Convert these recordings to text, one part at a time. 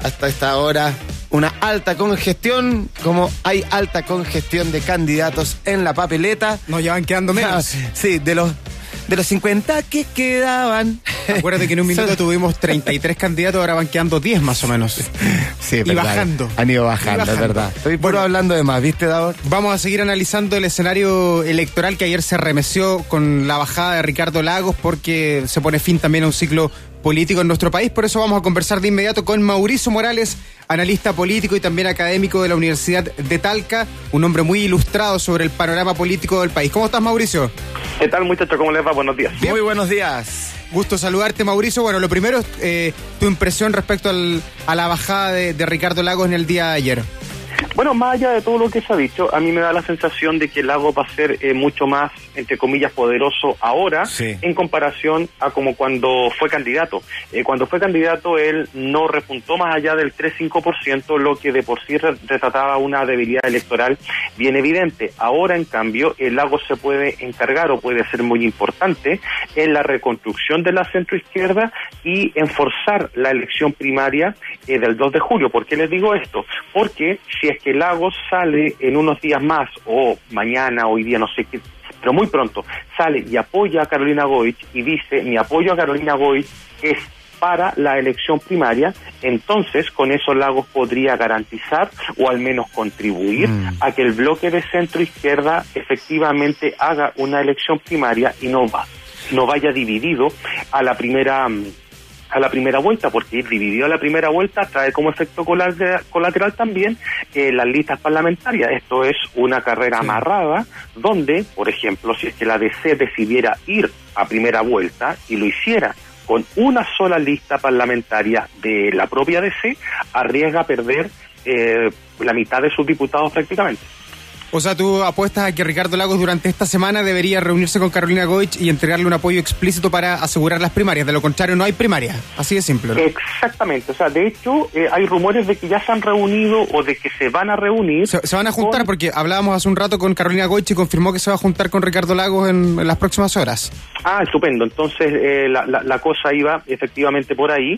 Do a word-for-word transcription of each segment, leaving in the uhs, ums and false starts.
hasta esta hora una alta congestión, como hay alta congestión de candidatos en la papeleta. Nos ya van quedando menos. Ah, sí, de los de los cincuenta que quedaban. Acuérdate que en un minuto Son... tuvimos treinta y tres candidatos, ahora van quedando diez más o menos. Sí, es y verdad. bajando. Han ido bajando, bajando. es verdad. Estoy puro Bueno, hablando de más, ¿viste, Davor? Vamos a seguir analizando el escenario electoral que ayer se remeció con la bajada de Ricardo Lagos, porque se pone fin también a un ciclo político en nuestro país. Por eso vamos a conversar de inmediato con Mauricio Morales, analista político y también académico de la Universidad de Talca, un hombre muy ilustrado sobre el panorama político del país. ¿Cómo estás, Mauricio? ¿Qué tal, muchachos? ¿Cómo les va? Buenos días. Bien. Muy buenos días. Gusto saludarte, Mauricio. Bueno, lo primero es eh, tu impresión respecto al, a la bajada de, de Ricardo Lagos en el día de ayer. Bueno, más allá de todo lo que se ha dicho, a mí me da la sensación de que Lagos va a ser eh, mucho más, entre comillas, poderoso ahora, sí, en comparación a como cuando fue candidato. Eh, cuando fue candidato, él no repuntó más allá del tres a cinco por ciento, lo que de por sí retrataba una debilidad electoral bien evidente. Ahora, en cambio, el Lagos se puede encargar, o puede ser muy importante, en la reconstrucción de la centroizquierda y en forzar la elección primaria eh, del dos de julio. ¿Por qué les digo esto? Porque si es que Lagos sale en unos días más, o mañana, hoy día, no sé qué, pero muy pronto, sale y apoya a Carolina Goich y dice, mi apoyo a Carolina Goich es para la elección primaria, entonces con eso Lagos podría garantizar o al menos contribuir mm. a que el bloque de centro izquierda efectivamente haga una elección primaria y no va, no vaya dividido a la primera a la primera vuelta, porque ir dividido a la primera vuelta trae como efecto colateral, colateral también eh, las listas parlamentarias. Esto es una carrera sí. amarrada, donde, por ejemplo, si es que la D C decidiera ir a primera vuelta y lo hiciera con una sola lista parlamentaria de la propia D C, arriesga a perder eh, la mitad de sus diputados prácticamente. O sea, tú apuestas a que Ricardo Lagos durante esta semana debería reunirse con Carolina Goich y entregarle un apoyo explícito para asegurar las primarias. De lo contrario, no hay primaria. Así de simple, ¿no? Exactamente. O sea, de hecho, eh, hay rumores de que ya se han reunido o de que se van a reunir. Se, se van a juntar con... porque hablábamos hace un rato con Carolina Goich y confirmó que se va a juntar con Ricardo Lagos en, en las próximas horas. Ah, estupendo. Entonces, eh, la, la, la cosa iba efectivamente por ahí.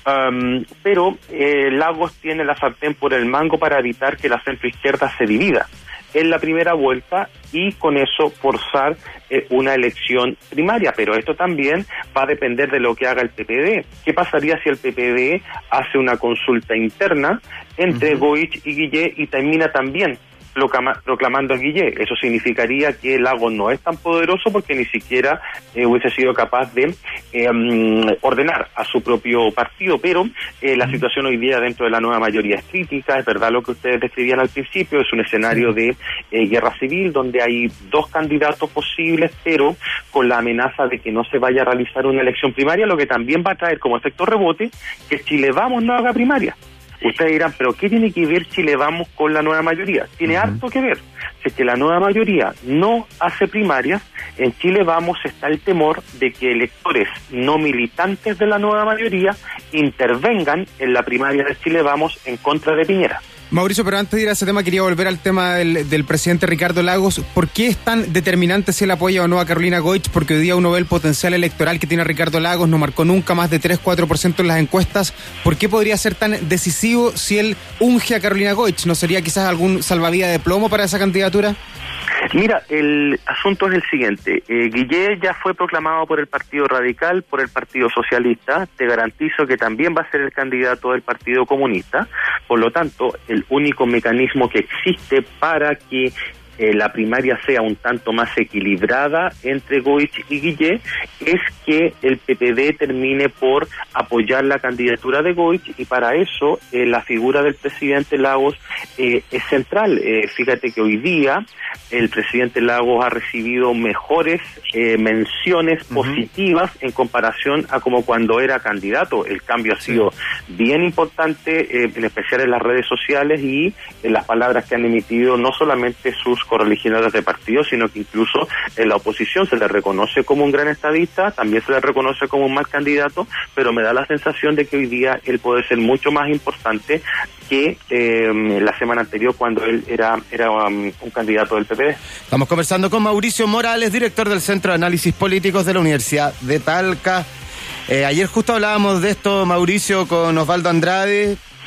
Um, pero eh, Lagos tiene la sartén por el mango para evitar que la centroizquierda se divida en la primera vuelta y con eso forzar eh, una elección primaria, pero esto también va a depender de lo que haga el P P D. ¿Qué pasaría si el P P D hace una consulta interna entre uh-huh. Goich y Guillé y termina también proclama, proclamando a Guillé? Eso significaría que Lagos no es tan poderoso porque ni siquiera eh, hubiese sido capaz de eh, um, ordenar a su propio partido, pero eh, la situación hoy día dentro de la nueva mayoría es crítica. Es verdad lo que ustedes describían al principio, es un escenario de eh, guerra civil donde hay dos candidatos posibles, pero con la amenaza de que no se vaya a realizar una elección primaria, lo que también va a traer como efecto rebote que Chile Vamos no haga primaria. Ustedes dirán, ¿pero qué tiene que ver Chile Vamos con la nueva mayoría? Tiene uh-huh. harto que ver. Si es que la nueva mayoría no hace primarias, en Chile Vamos está el temor de que electores no militantes de la nueva mayoría intervengan en la primaria de Chile Vamos en contra de Piñera. Mauricio, pero antes de ir a ese tema quería volver al tema del, del presidente Ricardo Lagos. ¿Por qué es tan determinante si él apoya o no a Carolina Goich? Porque hoy día uno ve el potencial electoral que tiene Ricardo Lagos, no marcó nunca más de tres a cuatro por ciento en las encuestas. ¿Por qué podría ser tan decisivo si él unge a Carolina Goich? ¿No sería quizás algún salvavidas de plomo para esa candidatura? Mira, el asunto es el siguiente. Eh, Guillé ya fue proclamado por el Partido Radical, por el Partido Socialista. Te garantizo que también va a ser el candidato del Partido Comunista. Por lo tanto, el único mecanismo que existe para que eh, la primaria sea un tanto más equilibrada entre Goich y Guillé es que el P P D termine por apoyar la candidatura de Goich, y para eso eh, la figura del presidente Lagos eh, es central. Eh, fíjate que hoy día el presidente Lagos ha recibido mejores eh, menciones uh-huh. positivas en comparación a como cuando era candidato. El cambio ha sido sí. bien importante, eh, en especial en las redes sociales y en las palabras que han emitido no solamente sus correligionarios de partido, sino que incluso en la oposición se le reconoce como un gran estadista, también se le reconoce como un mal candidato, pero me da la sensación de que hoy día él puede ser mucho más importante que eh, la semana anterior cuando él era, era um, un candidato del P P D. Estamos conversando con Mauricio Morales, director del Centro de Análisis Políticos de la Universidad de Talca. Eh, ayer justo hablábamos de esto, Mauricio, con Osvaldo Andrade.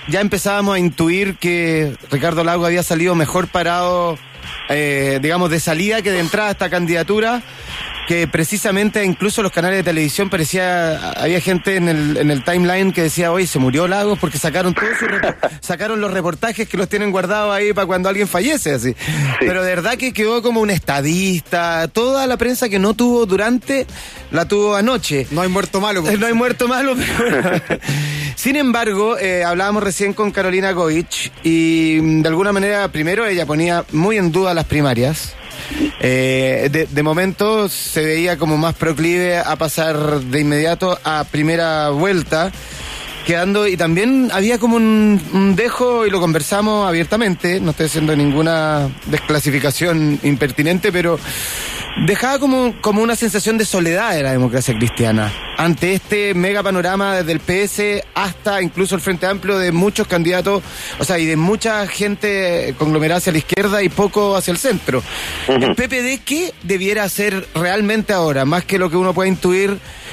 ya empezábamos a intuir que Ricardo Lagos había salido mejor parado, eh, digamos, de salida que de entrada a esta candidatura, que precisamente incluso los canales de televisión parecía, había gente en el, en el timeline que decía, oye, se murió Lagos, porque sacaron todos sus sacaron los reportajes que los tienen guardados ahí para cuando alguien fallece, así. Sí. Pero de verdad que quedó como un estadista, toda la prensa que no tuvo durante, la tuvo anoche. No hay muerto malo. No hay muerto malo, pero... Sin embargo, eh, hablábamos recién con Carolina Goich y de alguna manera, primero, ella ponía muy en duda las primarias. Eh, de, de momento se veía como más proclive a pasar de inmediato a primera vuelta, quedando, y también había como un, un dejo, y lo conversamos abiertamente, no estoy haciendo ninguna desclasificación impertinente, pero dejaba como, como una sensación de soledad de la democracia cristiana ante este mega panorama desde el P S hasta incluso el Frente Amplio, de muchos candidatos, o sea, y de mucha gente conglomerada hacia la izquierda y poco hacia el centro. Uh-huh. ¿El P P D qué debiera hacer realmente ahora, más que lo que uno puede intuir?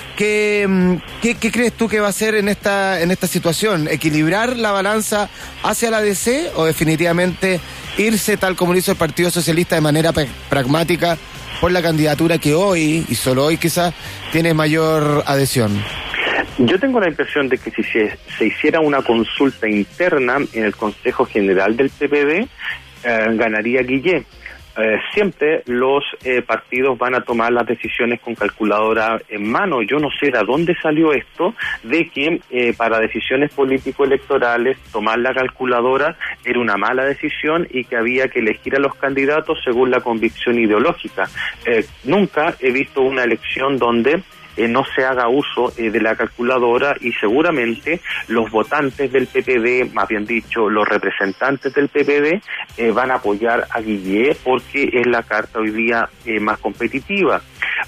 ¿Qué, qué, qué crees tú que va a hacer en esta, en esta situación? ¿Equilibrar la balanza hacia la D C o definitivamente irse tal como lo hizo el Partido Socialista de manera p- pragmática por la candidatura que hoy, y solo hoy quizás, tiene mayor adhesión? Yo tengo la impresión de que si se, se hiciera una consulta interna en el Consejo General del P P D, eh, ganaría Guillé. Eh, siempre los eh, partidos van a tomar las decisiones con calculadora en mano. Yo no sé de dónde salió esto de que eh, para decisiones político-electorales tomar la calculadora era una mala decisión y que había que elegir a los candidatos según la convicción ideológica. Eh, nunca he visto una elección donde Eh, no se haga uso eh, de la calculadora, y seguramente los votantes del P P D, más bien dicho, los representantes del P P D, eh, van a apoyar a Guillé porque es la carta hoy día eh, más competitiva.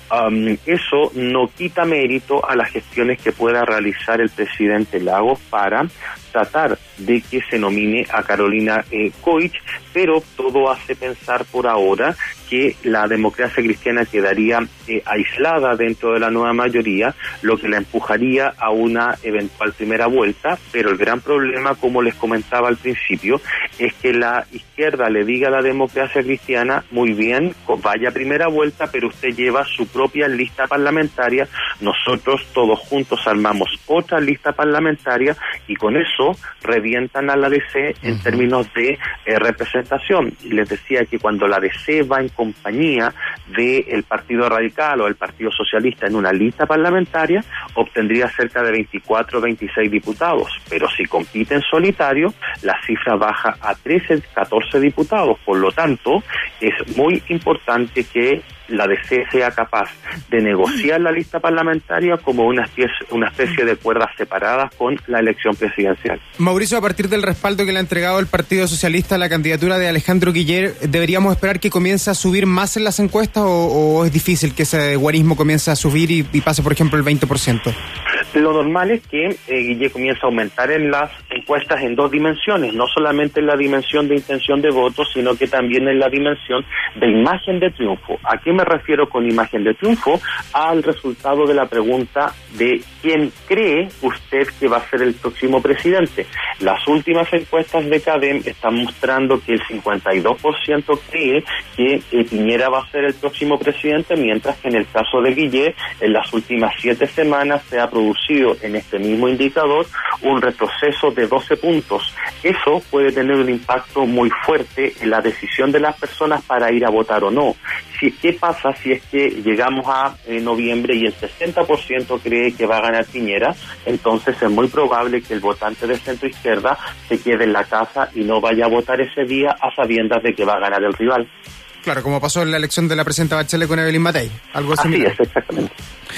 Um, eso no quita mérito a las gestiones que pueda realizar el presidente Lagos para tratar de que se nomine a Carolina eh, Goich, pero todo hace pensar por ahora que la democracia cristiana quedaría eh, aislada dentro de la nueva mayoría, lo que la empujaría a una eventual primera vuelta. Pero el gran problema, como les comentaba al principio, es que la izquierda le diga a la democracia cristiana, muy bien, vaya a primera vuelta, pero usted lleva su propia lista parlamentaria, nosotros todos juntos armamos otra lista parlamentaria, y con eso revientan a la D C en uh-huh. términos de eh, representación. Y les decía que cuando la D C va en compañía del Partido Radical o el Partido Socialista en una lista parlamentaria, obtendría cerca de veinticuatro o veintiséis diputados, pero si compite en solitario, la cifra baja a trece, catorce diputados. Por lo tanto, es muy importante que la D C sea capaz de negociar la lista parlamentaria como una especie, una especie de cuerdas separadas con la elección presidencial. Mauricio, a partir del respaldo que le ha entregado el Partido Socialista a la candidatura de Alejandro Guiller, ¿deberíamos esperar que comience a subir más en las encuestas o, o es difícil que ese guarismo comience a subir y, y pase, por ejemplo, el veinte por ciento? Lo normal es que eh, Guille comience a aumentar en las encuestas en dos dimensiones, no solamente en la dimensión de intención de voto, sino que también en la dimensión de imagen de triunfo. ¿A qué me refiero con imagen de triunfo? Al resultado de la pregunta de quién cree usted que va a ser el próximo presidente. Las últimas encuestas de CADEM están mostrando que el cincuenta y dos por ciento cree que eh, Piñera va a ser el próximo presidente, mientras que en el caso de Guille, en las últimas siete semanas se ha producido en este mismo indicador un retroceso de doce puntos. Eso puede tener un impacto muy fuerte en la decisión de las personas para ir a votar o no. Si, ¿Qué pasa si es que llegamos a eh, noviembre y el sesenta por ciento cree que va a ganar Piñera? Entonces es muy probable que el votante de centro izquierda se quede en la casa y no vaya a votar ese día a sabiendas de que va a ganar el rival. Claro, como pasó en la elección de la presidenta Bachelet con Evelyn Matei, algo así. Así es, exactamente.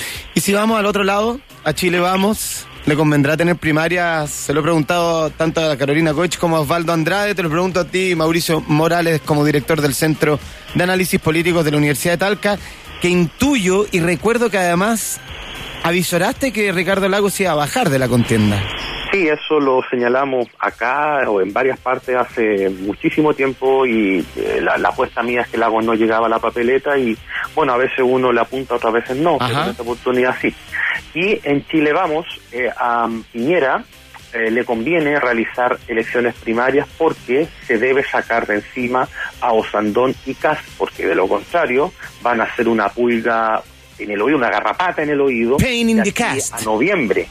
Y si vamos al otro lado, a Chile Vamos, ¿le convendrá tener primarias? Se lo he preguntado tanto a Carolina Goich como a Osvaldo Andrade, te lo pregunto a ti, Mauricio Morales, como director del Centro de Análisis Políticos de la Universidad de Talca, que intuyo y recuerdo que además avisoraste que Ricardo Lagos iba a bajar de la contienda. Sí, eso lo señalamos acá o en varias partes hace muchísimo tiempo, y eh, la, la apuesta mía es que Lagos no llegaba a la papeleta, y bueno, a veces uno le apunta, otras veces no, Ajá. pero en esta oportunidad sí. Y en Chile Vamos, eh, a Piñera eh, le conviene realizar elecciones primarias porque se debe sacar de encima a Osandón y Kast, porque de lo contrario van a hacer una pulga en el oído, una garrapata en el oído, Pain in de the aquí cast. a noviembre.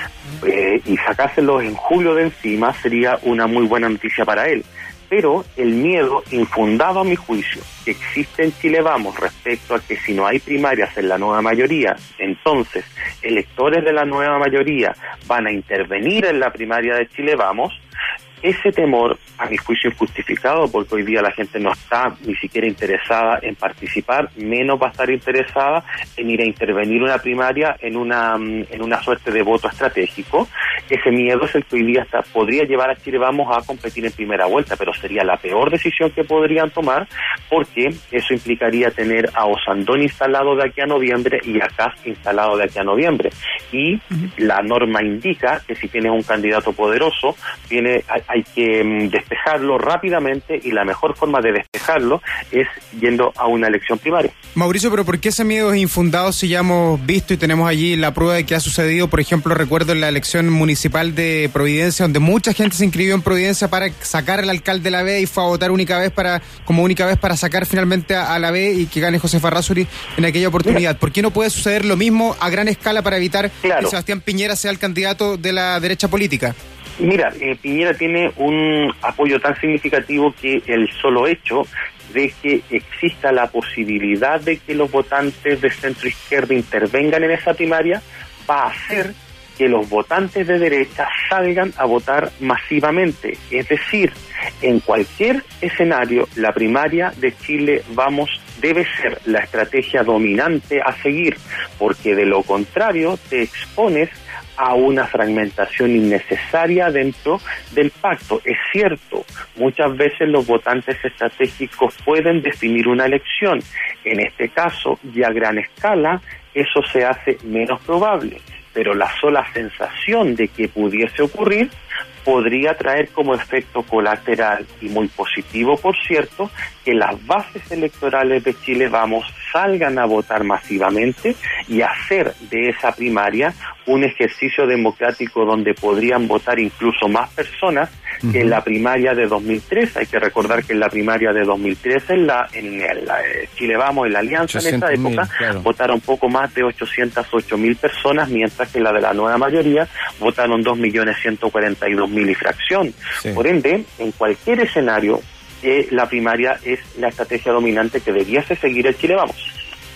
Eh, y sacárselos en julio de encima sería una muy buena noticia para él. Pero el miedo infundado, a mi juicio, que existe en Chile Vamos respecto a que si no hay primarias en la nueva mayoría, entonces electores de la nueva mayoría van a intervenir en la primaria de Chile Vamos, ese temor, a mi juicio, injustificado, porque hoy día la gente no está ni siquiera interesada en participar, menos va a estar interesada en ir a intervenir una primaria en una en una suerte de voto estratégico. Ese miedo es el que hoy día está, podría llevar a Chile Vamos a competir en primera vuelta, pero sería la peor decisión que podrían tomar, porque eso implicaría tener a Osandón instalado de aquí a noviembre y a Kast instalado de aquí a noviembre. Y uh-huh. la norma indica que si tienes un candidato poderoso, tiene hay, hay que um, despejarlo rápidamente, y la mejor forma de despejarlo es yendo a una elección primaria. Mauricio, pero ¿por qué ese miedo es infundado si ya hemos visto y tenemos allí la prueba de que ha sucedido? Por ejemplo, recuerdo en la elección municipal de Providencia, donde mucha gente se inscribió en Providencia para sacar al alcalde de la B y fue a votar única vez para como única vez para sacar finalmente a, a la B y que gane José Farrásuri en aquella oportunidad. ¿Por qué no puede suceder lo mismo a gran escala para evitar claro. que Sebastián Piñera sea el candidato de la derecha política? Mira, eh, Piñera tiene un apoyo tan significativo que el solo hecho de que exista la posibilidad de que los votantes de centro izquierda intervengan en esa primaria va a hacer que los votantes de derecha salgan a votar masivamente. Es decir, en cualquier escenario, la primaria de Chile Vamos debe ser la estrategia dominante a seguir, porque de lo contrario te expones a una fragmentación innecesaria dentro del pacto. Es cierto, muchas veces los votantes estratégicos pueden definir una elección. En este caso, y a gran escala, eso se hace menos probable, pero la sola sensación de que pudiese ocurrir podría traer como efecto colateral, y muy positivo por cierto, que las bases electorales de Chile Vamos salgan a votar masivamente y hacer de esa primaria un ejercicio democrático donde podrían votar incluso más personas uh-huh. que en la primaria de dos mil tres. Hay que recordar que en la primaria de dos mil tres en la en la eh, Chile Vamos, en la Alianza en esa época, claro. votaron poco más de ochocientas ocho mil personas, mientras que en la de la nueva mayoría votaron dos millones ciento cuarenta y dos mil y fracción. Sí. Por ende, en cualquier escenario, eh, la primaria es la estrategia dominante que debiese seguir el Chile Vamos.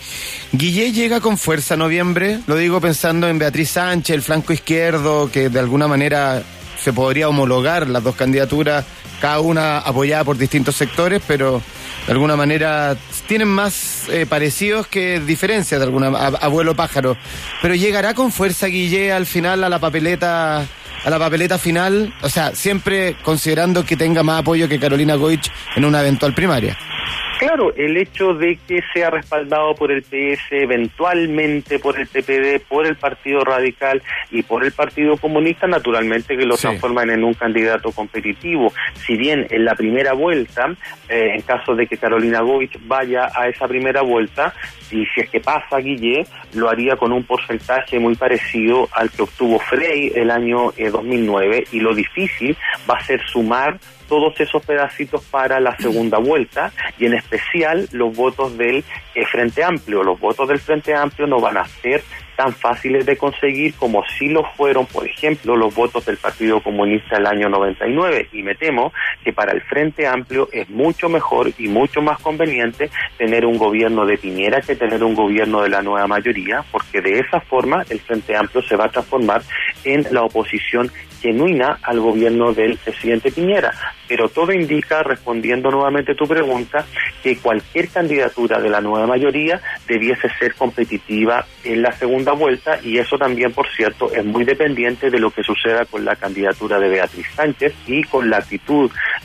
Guillé llega con fuerza a noviembre, lo digo pensando en Beatriz Sánchez, el flanco izquierdo, que de alguna manera se podría homologar las dos candidaturas, cada una apoyada por distintos sectores, pero de alguna manera tienen más eh, parecidos que diferencias, de alguna a, abuelo pájaro. Pero llegará con fuerza Guillé al final a la papeleta a la papeleta final, o sea, siempre considerando que tenga más apoyo que Carolina Goich en una eventual primaria. Claro, el hecho de que sea respaldado por el P S, eventualmente por el P P D, por el Partido Radical y por el Partido Comunista, naturalmente que lo sí. transforman en un candidato competitivo. Si bien en la primera vuelta, eh, en caso de que Carolina Goich vaya a esa primera vuelta, y si es que pasa Guillé, lo haría con un porcentaje muy parecido al que obtuvo Frey el año eh, dos mil nueve, y lo difícil va a ser sumar todos esos pedacitos para la segunda vuelta, y en especial los votos del eh, Frente Amplio. Los votos del Frente Amplio no van a ser tan fáciles de conseguir como si lo fueron, por ejemplo, los votos del Partido Comunista el año noventa y nueve, y me temo que para el Frente Amplio es mucho mejor y mucho más conveniente tener un gobierno de Piñera que tener un gobierno de la nueva mayoría, porque de esa forma el Frente Amplio se va a transformar en la oposición genuina al gobierno del presidente Piñera. Pero todo indica, respondiendo nuevamente a tu pregunta, que cualquier candidatura de la nueva mayoría debiese ser competitiva en la segunda vuelta, y eso también, por cierto, es muy dependiente de lo que suceda con la candidatura de Beatriz Sánchez y con la actitud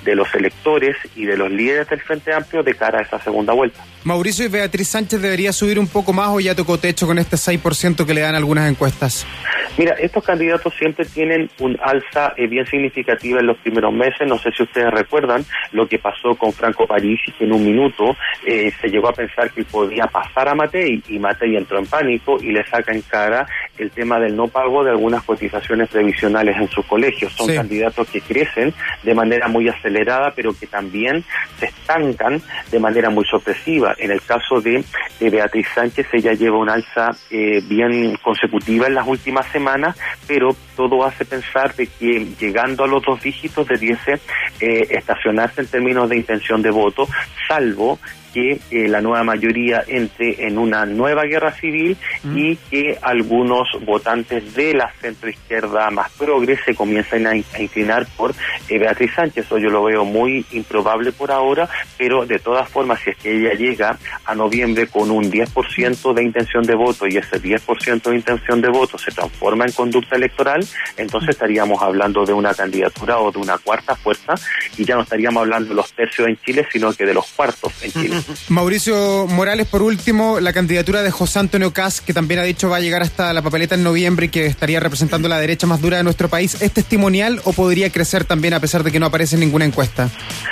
de los electores y de los líderes del Frente Amplio de cara a esa segunda vuelta. Mauricio, ¿y Beatriz Sánchez debería subir un poco más o ya tocó techo con este seis por ciento que le dan algunas encuestas? Mira, estos candidatos siempre tienen un alza eh, bien significativa en los primeros meses. No sé si ustedes recuerdan lo que pasó con Franco Parisi, que en un minuto eh, se llegó a pensar que podía pasar a Matei, y Matei entró en pánico y le saca en cara el tema del no pago de algunas cotizaciones previsionales en sus colegios. Son sí. candidatos que crecen de manera muy acelerada, pero que también se estancan de manera muy sorpresiva. En el caso de, de Beatriz Sánchez, ella lleva un alza eh, bien consecutiva en las últimas semanas, pero todo hace pensar de que llegando a los dos dígitos debiese eh, estacionarse en términos de intención de voto, salvo que eh, la nueva mayoría entre en una nueva guerra civil mm. y que algunos votantes de la centroizquierda más progre se comiencen a, a inclinar por eh, Beatriz Sánchez. Eso yo lo veo muy improbable por ahora, pero de todas formas, si es que ella llega a noviembre con un diez por ciento de intención de voto y ese diez por ciento de intención de voto se transforma en conducta electoral, entonces estaríamos hablando de una candidatura o de una cuarta fuerza, y ya no estaríamos hablando de los tercios en Chile, sino que de los cuartos en Chile. Mauricio Morales, por último, la candidatura de José Antonio Kast, que también ha dicho va a llegar hasta la papeleta en noviembre y que estaría representando la derecha más dura de nuestro país, ¿es testimonial o podría crecer también a pesar de que no aparece en ninguna encuesta?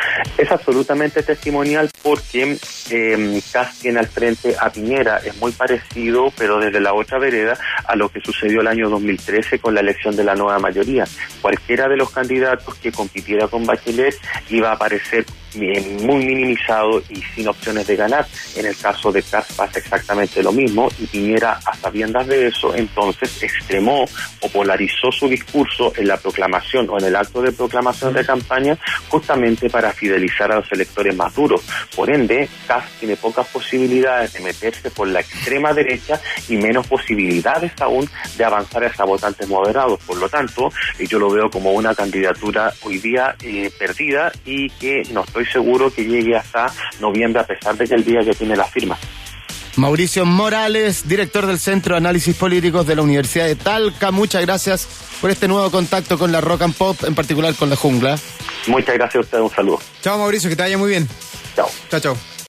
Es absolutamente testimonial porque eh, Kast tiene al frente a Piñera. Es muy parecido, pero desde la otra vereda, a lo que sucedió el año dos mil trece con la elección de la nueva mayoría. Cualquiera de los candidatos que compitiera con Bachelet iba a aparecer eh, muy minimizado y sin opciones de ganar. En el caso de Kast pasa exactamente lo mismo, y Piñera, a sabiendas de eso, entonces extremó o polarizó su discurso en la proclamación o en el acto de proclamación de campaña, justamente para fidelizar a los electores más duros. Por ende, Kast tiene pocas posibilidades de meterse por la extrema derecha y menos posibilidades aún de avanzar hacia votantes moderados. Por lo tanto, yo lo veo como una candidatura hoy día eh, perdida, y que no estoy seguro que llegue hasta noviembre, a pesar de que el día que tiene la firma. Mauricio Morales, director del Centro de Análisis Políticos de la Universidad de Talca, muchas gracias por este nuevo contacto con la Rock and Pop, en particular con La Jungla. Muchas gracias a ustedes, un saludo. Chao Mauricio, que te vaya muy bien. Chao. Chao, chao.